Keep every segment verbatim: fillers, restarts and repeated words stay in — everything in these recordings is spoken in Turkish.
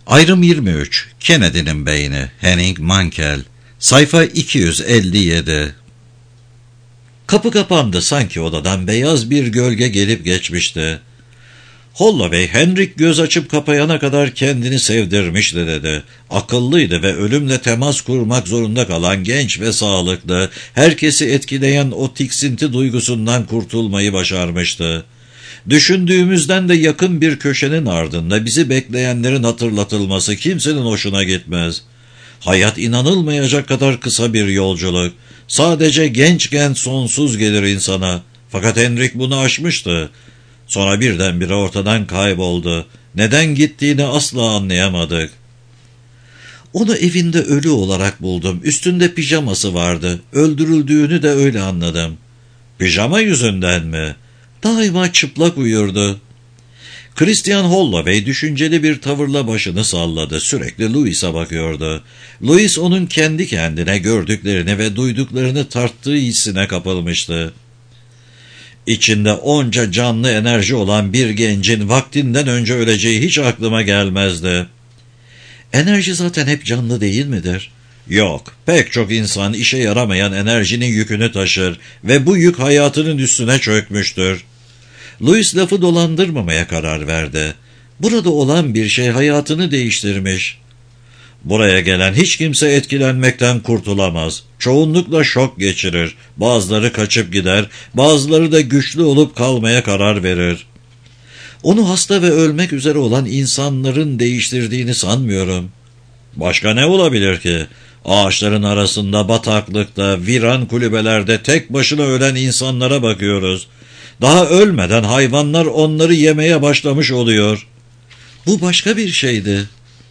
Ayrım yirmi üç. Kennedy'nin beyni. Henning Mankell. Sayfa iki yüz elli yedi. Kapı kapandı, sanki odadan beyaz bir gölge gelip geçmişti. Holloway, Henrik göz açıp kapayana kadar kendini sevdirmişti dedi. Akıllıydı ve ölümle temas kurmak zorunda kalan genç ve sağlıklı, herkesi etkileyen o tiksinti duygusundan kurtulmayı başarmıştı. Düşündüğümüzden de yakın bir köşenin ardında bizi bekleyenlerin hatırlatılması kimsenin hoşuna gitmez. Hayat inanılmayacak kadar kısa bir yolculuk. Sadece gençken sonsuz gelir insana. Fakat Henrik bunu aşmıştı. Sonra birdenbire ortadan kayboldu. Neden gittiğini asla anlayamadık. Onu evinde ölü olarak buldum. Üstünde pijaması vardı. Öldürüldüğünü de öyle anladım. Pijama yüzünden mi? Daima çıplak uyurdu. Christian Holloway düşünceli bir tavırla başını salladı. Sürekli Louis'a bakıyordu. Louis onun kendi kendine gördüklerini ve duyduklarını tarttığı hissine kapılmıştı. İçinde onca canlı enerji olan bir gencin vaktinden önce öleceği hiç aklıma gelmezdi. Enerji zaten hep canlı değil midir? Yok, pek çok insan işe yaramayan enerjinin yükünü taşır ve bu yük hayatının üstüne çökmüştür. Louis lafı dolandırmamaya karar verdi. Burada olan bir şey hayatını değiştirmiş. Buraya gelen hiç kimse etkilenmekten kurtulamaz. Çoğunlukla şok geçirir. Bazıları kaçıp gider, bazıları da güçlü olup kalmaya karar verir. Onu hasta ve ölmek üzere olan insanların değiştirdiğini sanmıyorum. Başka ne olabilir ki? Ağaçların arasında, bataklıkta, viran kulübelerde tek başına ölen insanlara bakıyoruz. Daha ölmeden hayvanlar onları yemeye başlamış oluyor. Bu başka bir şeydi.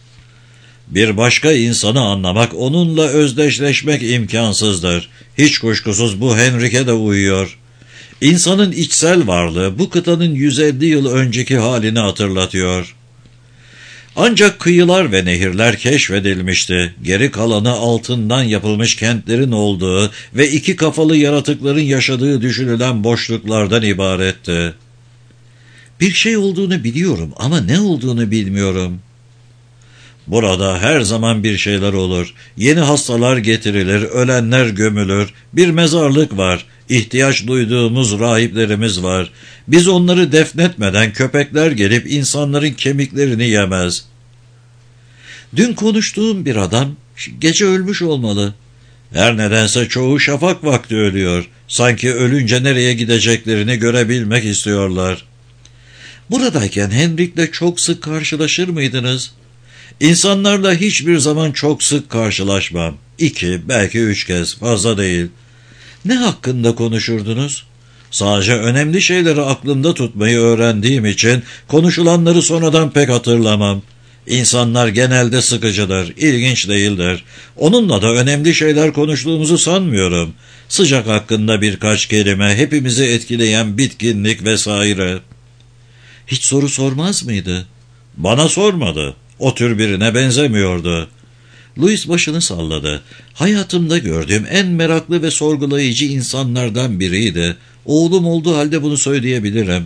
Bir başka insanı anlamak, onunla özdeşleşmek imkansızdır. Hiç kuşkusuz bu Henrik'e de uyuyor. İnsanın içsel varlığı bu kıtanın yüz elli yıl önceki halini hatırlatıyor. Ancak kıyılar ve nehirler keşfedilmişti. Geri kalanı altından yapılmış kentlerin olduğu ve iki kafalı yaratıkların yaşadığı düşünülen boşluklardan ibaretti. Bir şey olduğunu biliyorum ama ne olduğunu bilmiyorum. Burada her zaman bir şeyler olur. Yeni hastalar getirilir, ölenler gömülür. Bir mezarlık var. İhtiyaç duyduğumuz rahiplerimiz var. Biz onları defnetmeden köpekler gelip insanların kemiklerini yemez. Dün konuştuğum bir adam gece ölmüş olmalı. Her nedense çoğu şafak vakti ölüyor. Sanki ölünce nereye gideceklerini görebilmek istiyorlar. Buradayken Henrik'le çok sık karşılaşır mıydınız? İnsanlarla hiçbir zaman çok sık karşılaşmam. İki, belki üç kez, fazla değil. Ne hakkında konuşurdunuz? Sadece önemli şeyleri aklımda tutmayı öğrendiğim için konuşulanları sonradan pek hatırlamam. İnsanlar genelde sıkıcıdır, ilginç değildir. Onunla da önemli şeyler konuştuğumuzu sanmıyorum. Sıcak hakkında birkaç kelime, hepimizi etkileyen bitkinlik vesaire. Hiç soru sormaz mıydı? Bana sormadı. O tür birine benzemiyordu. Louis başını salladı. Hayatımda gördüğüm en meraklı ve sorgulayıcı insanlardan biriydi. Oğlum olduğu halde bunu söyleyebilirim.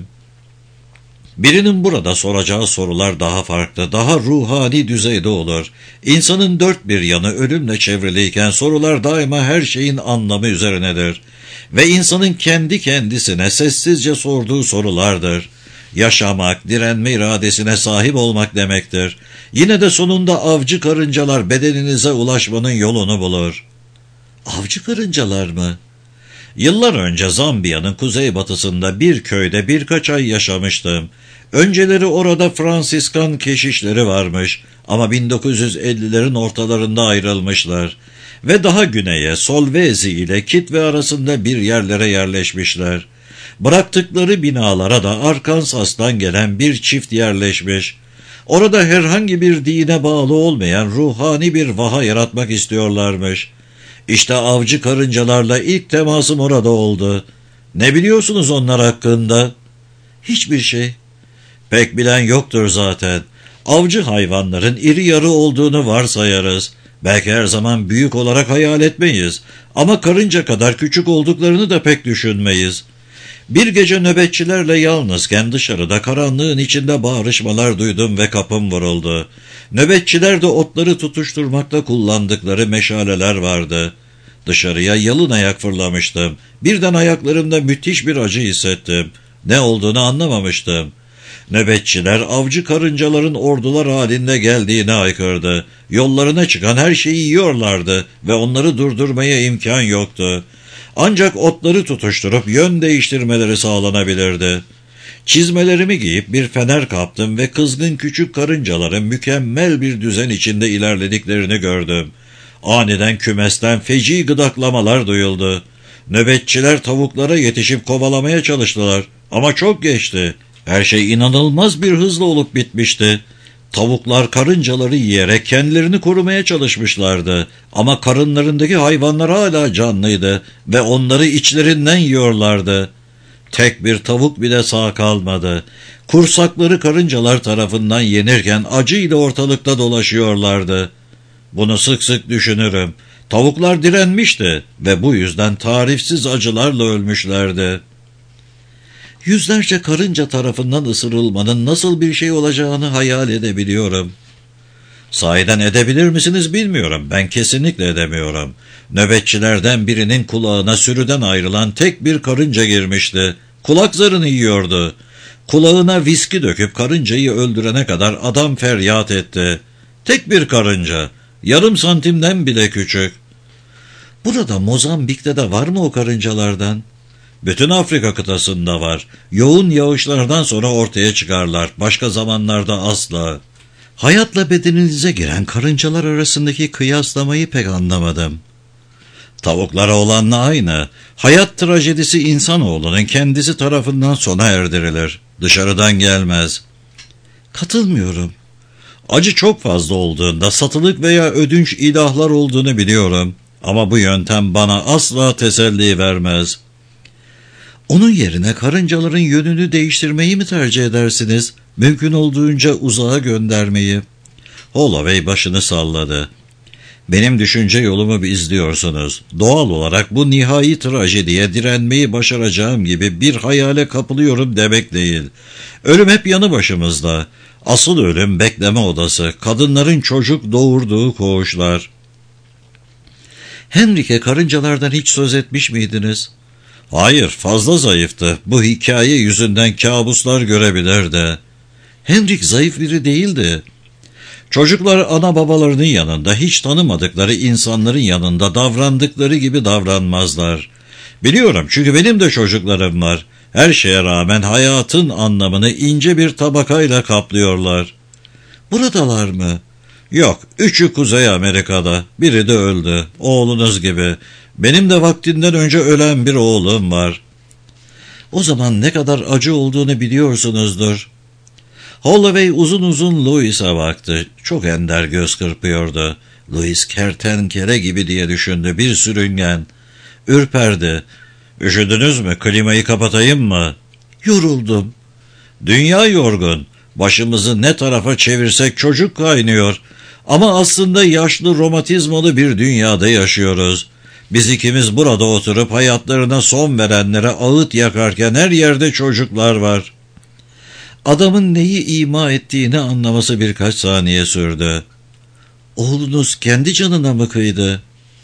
Birinin burada soracağı sorular daha farklı, daha ruhani düzeyde olur. İnsanın dört bir yanı ölümle çevriliyken sorular daima her şeyin anlamı üzerinedir. Ve insanın kendi kendisine sessizce sorduğu sorulardır. Yaşamak, direnme iradesine sahip olmak demektir. Yine de sonunda avcı karıncalar bedeninize ulaşmanın yolunu bulur. Avcı karıncalar mı? Yıllar önce Zambiya'nın kuzeybatısında bir köyde birkaç ay yaşamıştım. Önceleri orada Fransiskan keşişleri varmış ama bin dokuz yüz ellilerin ortalarında ayrılmışlar. Ve daha güneye Solvezi ile Kitwe arasında bir yerlere yerleşmişler. Bıraktıkları binalara da Arkansas'tan gelen bir çift yerleşmiş. Orada herhangi bir dine bağlı olmayan ruhani bir vaha yaratmak istiyorlarmış. İşte avcı karıncalarla ilk temasım orada oldu. Ne biliyorsunuz onlar hakkında? Hiçbir şey. Pek bilen yoktur zaten. Avcı hayvanların iri yarı olduğunu varsayarız. Belki her zaman büyük olarak hayal etmeyiz. Ama karınca kadar küçük olduklarını da pek düşünmeyiz. Bir gece nöbetçilerle yalnızken dışarıda karanlığın içinde bağırışmalar duydum ve kapım vuruldu. Nöbetçilerde otları tutuşturmakta kullandıkları meşaleler vardı. Dışarıya yalın ayak fırlamıştım. Birden ayaklarımda müthiş bir acı hissettim. Ne olduğunu anlamamıştım. Nöbetçiler avcı karıncaların ordular halinde geldiğini haykırdı. Yollarına çıkan her şeyi yiyorlardı ve onları durdurmaya imkan yoktu. Ancak otları tutuşturup yön değiştirmeleri sağlanabilirdi. Çizmelerimi giyip bir fener kaptım ve kızgın küçük karıncaların mükemmel bir düzen içinde ilerlediklerini gördüm. Aniden kümesten feci gıdaklamalar duyuldu. Nöbetçiler tavuklara yetişip kovalamaya çalıştılar ama çok geçti. Her şey inanılmaz bir hızla olup bitmişti. Tavuklar karıncaları yiyerek kendilerini korumaya çalışmışlardı. Ama karınlarındaki hayvanlar hala canlıydı ve onları içlerinden yiyorlardı. Tek bir tavuk bile sağ kalmadı. Kursakları karıncalar tarafından yenirken acıyla ortalıkta dolaşıyorlardı. Bunu sık sık düşünürüm. Tavuklar direnmişti ve bu yüzden tarifsiz acılarla ölmüşlerdi. Yüzlerce karınca tarafından ısırılmanın nasıl bir şey olacağını hayal edebiliyorum. Sahiden edebilir misiniz bilmiyorum. Ben kesinlikle edemiyorum. Nöbetçilerden birinin kulağına sürüden ayrılan tek bir karınca girmişti. Kulak zarını yiyordu. Kulağına viski döküp karıncayı öldürene kadar adam feryat etti. Tek bir karınca. Yarım santimden bile küçük. Burada Mozambik'te de var mı o karıncalardan? Bütün Afrika kıtasında var. Yoğun yağışlardan sonra ortaya çıkarlar. Başka zamanlarda asla. Hayatla bedeninize giren karıncalar arasındaki kıyaslamayı pek anlamadım. Tavuklara olanla aynı. Hayat trajedisi insanoğlunun kendisi tarafından sona erdirilir. Dışarıdan gelmez. Katılmıyorum. Acı çok fazla olduğunda satılık veya ödünç ilahlar olduğunu biliyorum. Ama bu yöntem bana asla teselli vermez. Onun yerine karıncaların yönünü değiştirmeyi mi tercih edersiniz? Mümkün olduğunca uzağa göndermeyi. Holloway başını salladı. Benim düşünce yolumu izliyorsunuz. Doğal olarak bu nihai trajediye direnmeyi başaracağım gibi bir hayale kapılıyorum demek değil. Ölüm hep yanı başımızda. Asıl ölüm bekleme odası, kadınların çocuk doğurduğu koğuşlar. Henrik'e karıncalardan hiç söz etmiş miydiniz? Hayır, fazla zayıftı. Bu hikaye yüzünden kabuslar görebilirdi. Henrik zayıf biri değildi. Çocuklar ana babalarının yanında hiç tanımadıkları insanların yanında davrandıkları gibi davranmazlar. Biliyorum çünkü benim de çocuklarım var. Her şeye rağmen hayatın anlamını ince bir tabakayla kaplıyorlar. Buradalar mı? Yok, üçü Kuzey Amerika'da. Biri de öldü. Oğlunuz gibi. Benim de vaktinden önce ölen bir oğlum var. O zaman ne kadar acı olduğunu biliyorsunuzdur. Holloway uzun uzun Louis'a baktı. Çok ender göz kırpıyordu. Louis kertenkele gibi diye düşündü. Bir sürüngen. Ürperdi. Üşüdünüz mü? Klimayı kapatayım mı? Yoruldum. Dünya yorgun. Başımızı ne tarafa çevirsek çocuk kaynıyor. Ama aslında yaşlı romatizmalı bir dünyada yaşıyoruz. Biz ikimiz burada oturup hayatlarına son verenlere ağıt yakarken her yerde çocuklar var. Adamın neyi ima ettiğini anlaması birkaç saniye sürdü. Oğlunuz kendi canına mı kıydı?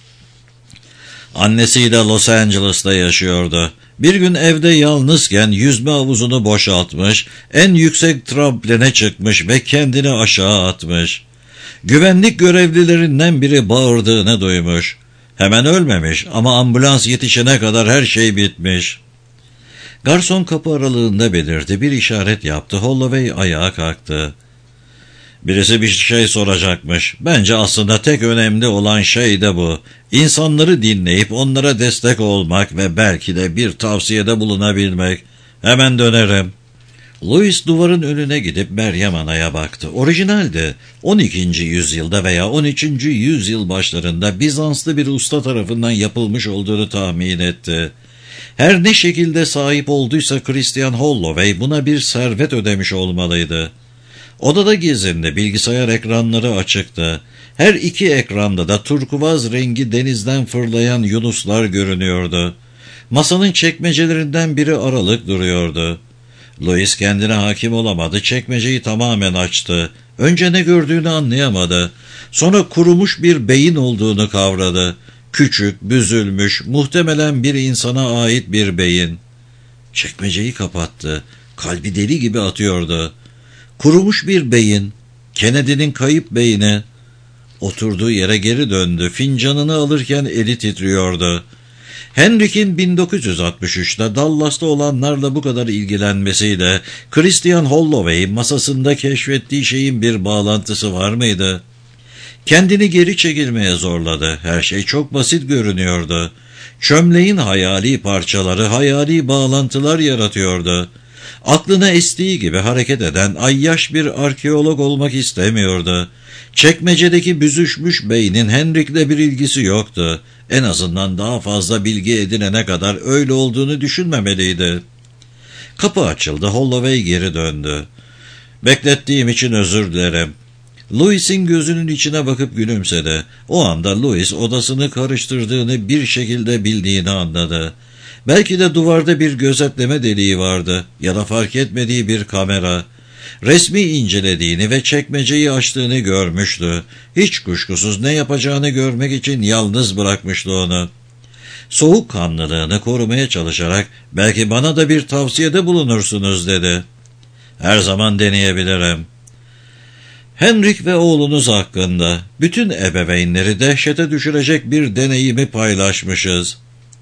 Annesiyle Los Angeles'ta yaşıyordu. Bir gün evde yalnızken yüzme havuzunu boşaltmış, en yüksek trampoline çıkmış ve kendini aşağı atmış. Güvenlik görevlilerinden biri bağırdığını duymuş. Hemen ölmemiş ama ambulans yetişene kadar her şey bitmiş. Garson kapı aralığında belirdi, bir işaret yaptı. Holloway ayağa kalktı. Birisi bir şey soracakmış. Bence aslında tek önemli olan şey de bu. İnsanları dinleyip onlara destek olmak ve belki de bir tavsiyede bulunabilmek. Hemen dönerim. Louis duvarın önüne gidip Meryem Ana'ya baktı. Orijinaldi. on ikinci yüzyılda veya on üçüncü yüzyıl başlarında Bizanslı bir usta tarafından yapılmış olduğunu tahmin etti. Her ne şekilde sahip olduysa Christian Holloway buna bir servet ödemiş olmalıydı. Odada gizinde bilgisayar ekranları açıktı. Her iki ekranda da turkuaz rengi denizden fırlayan yunuslar görünüyordu. Masanın çekmecelerinden biri aralık duruyordu. Louis kendine hakim olamadı, çekmeceyi tamamen açtı. Önce ne gördüğünü anlayamadı. Sonra kurumuş bir beyin olduğunu kavradı. Küçük, büzülmüş, muhtemelen bir insana ait bir beyin. Çekmeceyi kapattı. Kalbi deli gibi atıyordu. Kurumuş bir beyin, Kennedy'nin kayıp beyni. Oturduğu yere geri döndü. Fincanını alırken eli titriyordu. Henrik'in bin dokuz yüz altmış üçte Dallas'ta olanlarla bu kadar ilgilenmesiyle Christian Holloway masasında keşfettiği şeyin bir bağlantısı var mıydı? Kendini geri çekilmeye zorladı. Her şey çok basit görünüyordu. Çömleğin hayali parçaları hayali bağlantılar yaratıyordu. Aklına estiği gibi hareket eden ayyaş bir arkeolog olmak istemiyordu. Çekmecedeki büzüşmüş beynin Henrik'le bir ilgisi yoktu. En azından daha fazla bilgi edinene kadar öyle olduğunu düşünmemeliydi. Kapı açıldı. Holloway geri döndü. "Beklettiğim için özür dilerim." Louis'in gözünün içine bakıp gülümsedi. O anda Louis odasını karıştırdığını bir şekilde bildiğini anladı. Belki de duvarda bir gözetleme deliği vardı ya da fark etmediği bir kamera. Resmi incelediğini ve çekmeceyi açtığını görmüştü. Hiç kuşkusuz ne yapacağını görmek için yalnız bırakmıştı onu. Soğukkanlılığını korumaya çalışarak "Belki bana da bir tavsiyede bulunursunuz," dedi. "Her zaman deneyebilirim." Henrik ve oğlunuz hakkında bütün ebeveynleri dehşete düşürecek bir deneyimi paylaşmışız.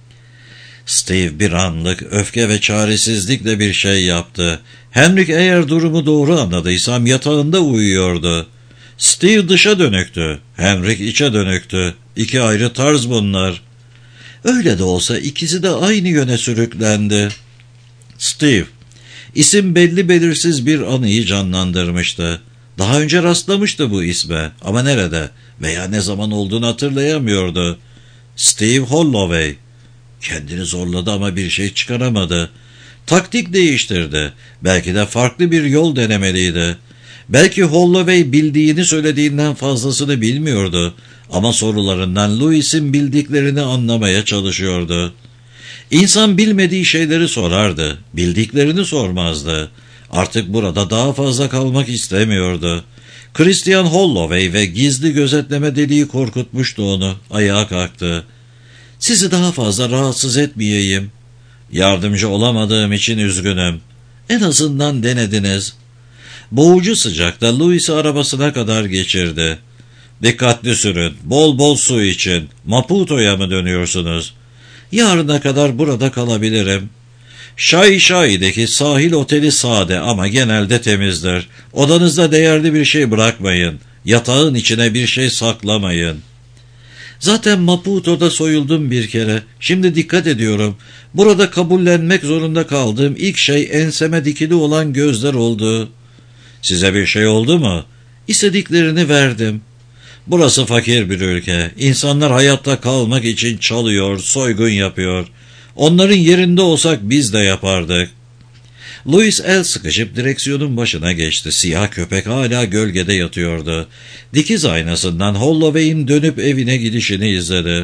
Steve bir anlık öfke ve çaresizlikle bir şey yaptı. Henrik eğer durumu doğru anladıysam yatağında uyuyordu. Steve dışa dönüktü. Henrik içe dönüktü. İki ayrı tarz bunlar. Öyle de olsa ikisi de aynı yöne sürüklendi. Steve, isim belli belirsiz bir anıyı canlandırmıştı. Daha önce rastlamıştı bu isme ama nerede veya ne zaman olduğunu hatırlayamıyordu. Steve Holloway. Kendini zorladı ama bir şey çıkaramadı. Taktik değiştirdi. Belki de farklı bir yol denemeliydi. Belki Holloway bildiğini söylediğinden fazlasını bilmiyordu. Ama sorularından Louis'in bildiklerini anlamaya çalışıyordu. İnsan bilmediği şeyleri sorardı. Bildiklerini sormazdı. Artık burada daha fazla kalmak istemiyordu. Christian Holloway ve gizli gözetleme deliği korkutmuştu onu. Ayağa kalktı. "Sizi daha fazla rahatsız etmeyeyim. Yardımcı olamadığım için üzgünüm. En azından denediniz." Boğucu sıcakta Louis'i arabasına kadar geçirdi. "Dikkatli sürün, bol bol su için. Maputo'ya mı dönüyorsunuz?" "Yarına kadar burada kalabilirim." Şai Şai'deki sahil oteli sade ama genelde temizdir. Odanızda değerli bir şey bırakmayın. Yatağın içine bir şey saklamayın. "Zaten Maputo'da soyuldum bir kere. Şimdi dikkat ediyorum. Burada kabullenmek zorunda kaldığım ilk şey enseme dikili olan gözler oldu." "Size bir şey oldu mu?" "İstediklerini verdim." Burası fakir bir ülke. İnsanlar hayatta kalmak için çalıyor, soygun yapıyor. Onların yerinde olsak biz de yapardık. Louis el sıkışıp direksiyonun başına geçti. Siyah köpek hala gölgede yatıyordu. Dikiz aynasından Holloway'in dönüp evine gidişini izledi.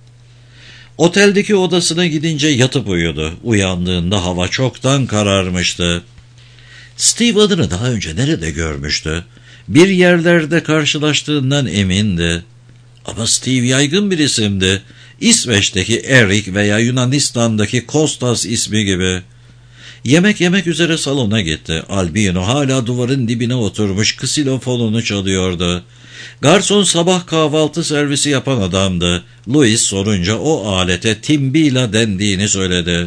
Oteldeki odasına gidince yatıp uyudu. Uyandığında hava çoktan kararmıştı. Steve adını daha önce nerede görmüştü? Bir yerlerde karşılaştığından emindi. Ama Steve yaygın bir isimdi. İsveç'teki Erik veya Yunanistan'daki Kostas ismi gibi. Yemek yemek üzere salona gitti. Albino hala duvarın dibine oturmuş ksilofonunu çalıyordu. Garson sabah kahvaltı servisi yapan adamdı. Louis sorunca o alete timbila dendiğini söyledi.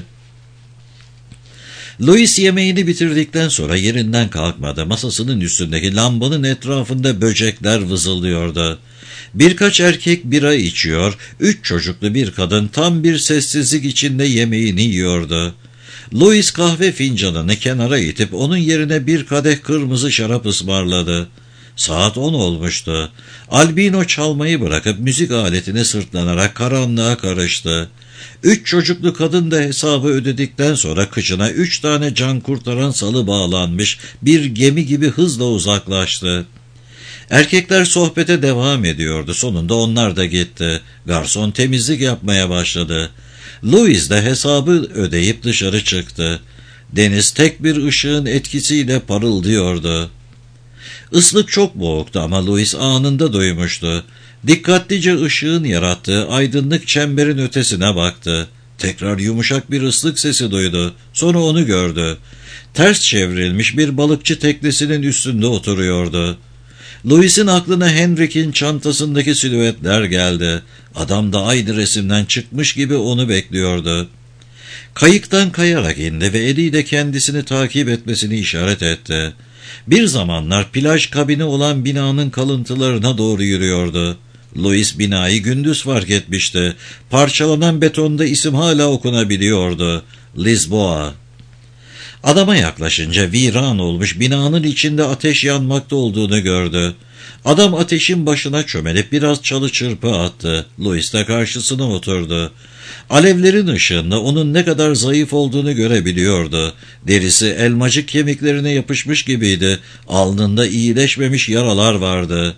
Louis yemeğini bitirdikten sonra yerinden kalkmadı. Masasının üstündeki lambanın etrafında böcekler vızıldıyordu. Birkaç erkek bira içiyor, üç çocuklu bir kadın tam bir sessizlik içinde yemeğini yiyordu. Louis kahve fincanını kenara itip onun yerine bir kadeh kırmızı şarap ısmarladı. Saat on olmuştu. Albino çalmayı bırakıp müzik aletine sırtlanarak karanlığa karıştı. Üç çocuklu kadın da hesabı ödedikten sonra kıçına üç tane can kurtaran salı bağlanmış bir gemi gibi hızla uzaklaştı. Erkekler sohbete devam ediyordu. Sonunda onlar da gitti. Garson temizlik yapmaya başladı. Louis de hesabı ödeyip dışarı çıktı. Deniz tek bir ışığın etkisiyle parıldıyordu. Islık çok boğuktu ama Louis anında duymuştu. Dikkatlice ışığın yarattığı aydınlık çemberin ötesine baktı. Tekrar yumuşak bir ıslık sesi duydu. Sonra onu gördü. Ters çevrilmiş bir balıkçı teknesinin üstünde oturuyordu. Louis'in aklına Henrik'in çantasındaki silüetler geldi. Adam da aynı resimden çıkmış gibi onu bekliyordu. Kayıktan kayarak indi ve eliyle kendisini takip etmesini işaret etti. Bir zamanlar plaj kabini olan binanın kalıntılarına doğru yürüyordu. Louis binayı gündüz fark etmişti. Parçalanan betonda isim hala okunabiliyordu. Lisboa. Adama yaklaşınca viran olmuş binanın içinde ateş yanmakta olduğunu gördü. Adam ateşin başına çömelip biraz çalı çırpı attı. Louis de karşısına oturdu. Alevlerin ışığında onun ne kadar zayıf olduğunu görebiliyordu. Derisi elmacık kemiklerine yapışmış gibiydi. Alnında iyileşmemiş yaralar vardı.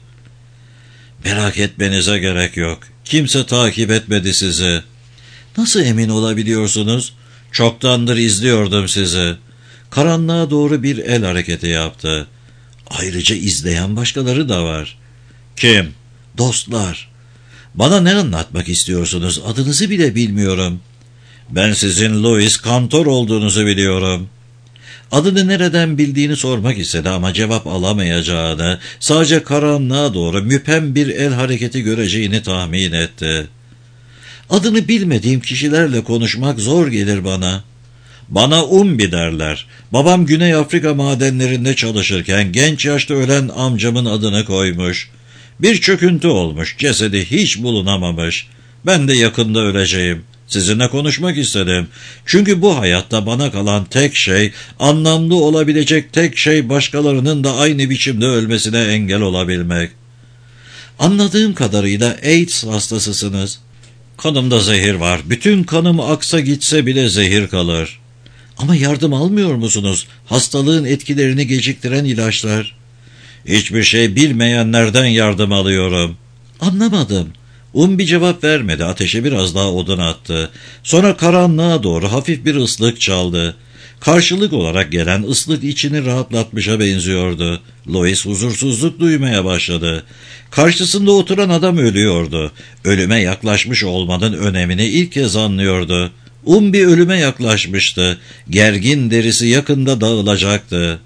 "Merak etmenize gerek yok. Kimse takip etmedi sizi." "Nasıl emin olabiliyorsunuz?" "Çoktandır izliyordum sizi." Karanlığa doğru bir el hareketi yaptı. "Ayrıca izleyen başkaları da var." "Kim?" "Dostlar." "Bana ne anlatmak istiyorsunuz? Adınızı bile bilmiyorum." "Ben sizin Louis Kantor olduğunuzu biliyorum." Adını nereden bildiğini sormak istedi ama cevap alamayacağını, sadece karanlığa doğru müphem bir el hareketi göreceğini tahmin etti. "Adını bilmediğim kişilerle konuşmak zor gelir bana." "Bana Umbi derler. Babam Güney Afrika madenlerinde çalışırken genç yaşta ölen amcamın adını koymuş. Bir çöküntü olmuş, cesedi hiç bulunamamış. Ben de yakında öleceğim. Sizinle konuşmak istedim. Çünkü bu hayatta bana kalan tek şey, anlamlı olabilecek tek şey başkalarının da aynı biçimde ölmesine engel olabilmek." "Anladığım kadarıyla AIDS hastasısınız." "Kanımda zehir var. Bütün kanım aksa gitse bile zehir kalır." "Ama yardım almıyor musunuz? Hastalığın etkilerini geciktiren ilaçlar." "Hiçbir şey bilmeyenlerden yardım alıyorum." "Anlamadım." Umbi cevap vermedi. Ateşe biraz daha odun attı. Sonra karanlığa doğru hafif bir ıslık çaldı. Karşılık olarak gelen ıslık içini rahatlatmışa benziyordu. Louis huzursuzluk duymaya başladı. Karşısında oturan adam ölüyordu. Ölüme yaklaşmış olmanın önemini ilk kez anlıyordu. Umbi ölüme yaklaşmıştı. Gergin derisi yakında dağılacaktı.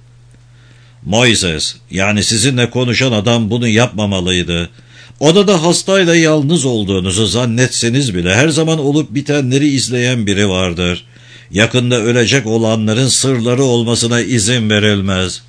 "Moises, yani sizinle konuşan adam bunu yapmamalıydı. Odada hastayla yalnız olduğunuzu zannetseniz bile her zaman olup bitenleri izleyen biri vardır. Yakında ölecek olanların sırları olmasına izin verilmez."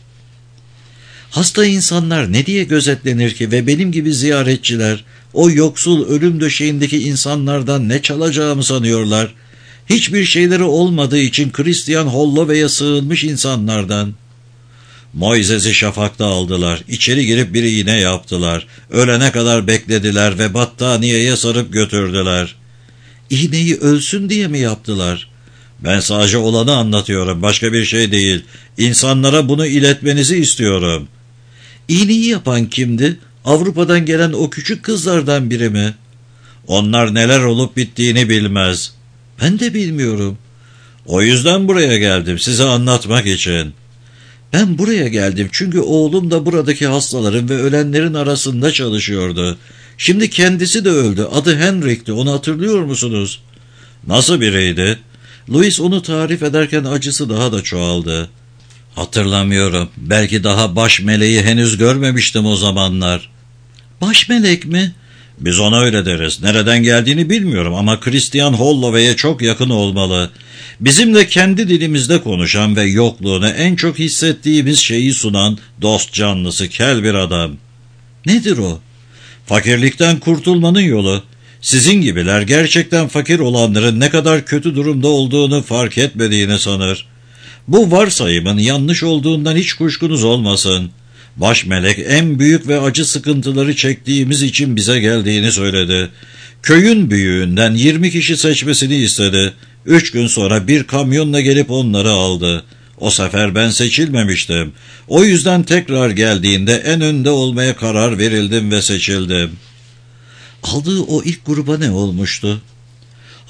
"Hasta insanlar ne diye gözetlenir ki ve benim gibi ziyaretçiler o yoksul ölüm döşeğindeki insanlardan ne çalacağımı sanıyorlar? Hiçbir şeyleri olmadığı için Christian Holloway'e sığınmış insanlardan." Moises'i şafakta aldılar. İçeri girip bir iğne yaptılar. Ölene kadar beklediler ve battaniyeye sarıp götürdüler. "İğneyi ölsün diye mi yaptılar?" "Ben sadece olanı anlatıyorum. Başka bir şey değil. İnsanlara bunu iletmenizi istiyorum." "İğneyi yapan kimdi? Avrupa'dan gelen o küçük kızlardan biri mi?" "Onlar neler olup bittiğini bilmez." "Ben de bilmiyorum." "O yüzden buraya geldim. Size anlatmak için." "Ben buraya geldim çünkü oğlum da buradaki hastaların ve ölenlerin arasında çalışıyordu. Şimdi kendisi de öldü. Adı Henrik'ti. Onu hatırlıyor musunuz?" "Nasıl biriydi?" Louis onu tarif ederken acısı daha da çoğaldı. "Hatırlamıyorum. Belki daha baş meleği henüz görmemiştim o zamanlar." "Baş melek mi?" "Biz ona öyle deriz. Nereden geldiğini bilmiyorum ama Christian Holloway'e çok yakın olmalı. Bizimle kendi dilimizde konuşan ve yokluğunu en çok hissettiğimiz şeyi sunan dost canlısı kel bir adam." "Nedir o?" "Fakirlikten kurtulmanın yolu. Sizin gibiler gerçekten fakir olanların ne kadar kötü durumda olduğunu fark etmediğini sanır. Bu varsayımın yanlış olduğundan hiç kuşkunuz olmasın. Baş melek en büyük ve acı sıkıntıları çektiğimiz için bize geldiğini söyledi. Köyün büyüğünden yirmi kişi seçmesini istedi. Üç gün sonra bir kamyonla gelip onları aldı. O sefer ben seçilmemiştim. O yüzden tekrar geldiğinde en önde olmaya karar verildim ve seçildim." "Aldığı o ilk gruba ne olmuştu?"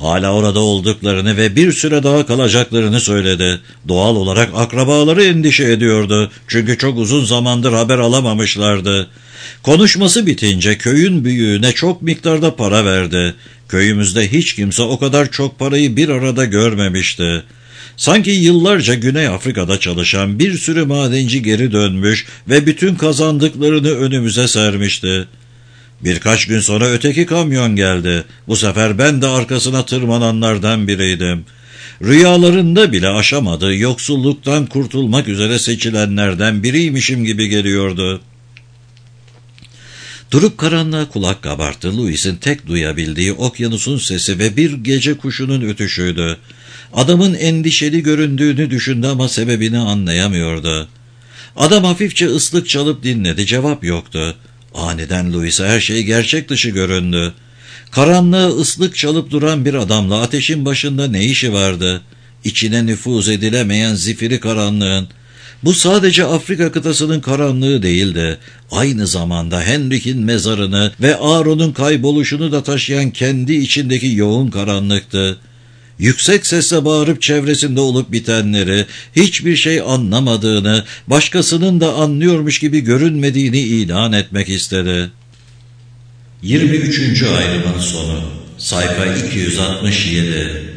Hala orada olduklarını ve bir süre daha kalacaklarını söyledi. Doğal olarak akrabaları endişe ediyordu. Çünkü çok uzun zamandır haber alamamışlardı. Konuşması bitince köyün büyüğüne çok miktarda para verdi. Köyümüzde hiç kimse o kadar çok parayı bir arada görmemişti. Sanki yıllarca Güney Afrika'da çalışan bir sürü madenci geri dönmüş ve bütün kazandıklarını önümüze sermişti. Birkaç gün sonra öteki kamyon geldi. Bu sefer ben de arkasına tırmananlardan biriydim. Rüyalarında bile aşamadığı yoksulluktan kurtulmak üzere seçilenlerden biriymişim gibi geliyordu. Durup karanlığa kulak kabarttı. Louis'in tek duyabildiği okyanusun sesi ve bir gece kuşunun ötüşüydü. Adamın endişeli göründüğünü düşündü ama sebebini anlayamıyordu. Adam hafifçe ıslık çalıp dinledi, cevap yoktu. Aniden Louis'e her şey gerçek dışı göründü. Karanlığa ıslık çalıp duran bir adamla ateşin başında ne işi vardı? İçine nüfuz edilemeyen zifiri karanlığın. Bu sadece Afrika kıtasının karanlığı değildi. Aynı zamanda Henrik'in mezarını ve Aaron'un kayboluşunu da taşıyan kendi içindeki yoğun karanlıktı. Yüksek sesle bağırıp çevresinde olup bitenleri, hiçbir şey anlamadığını, başkasının da anlıyormuş gibi görünmediğini ilan etmek istedi. yirmi üçüncü ayrımın sonu. Sayfa iki yüz altmış yedi.